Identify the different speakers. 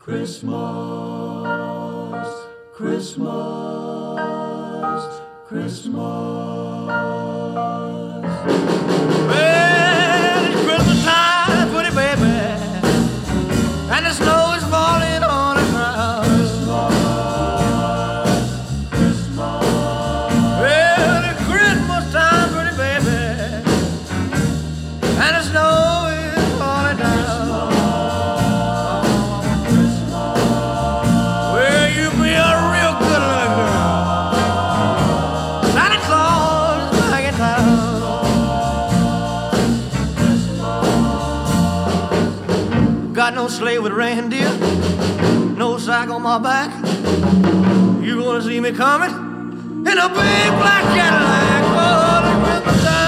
Speaker 1: Christmas, Christmas, Christmas. Well, it's Christmas time, pretty baby, and the snow is falling on the ground. Christmas, Christmas. Well, it's Christmas time, pretty baby, and the snow is falling down. Got no sleigh with reindeer, no sack on my back. You gonna see me coming in a big black Cadillac. Oh, the Christmas time.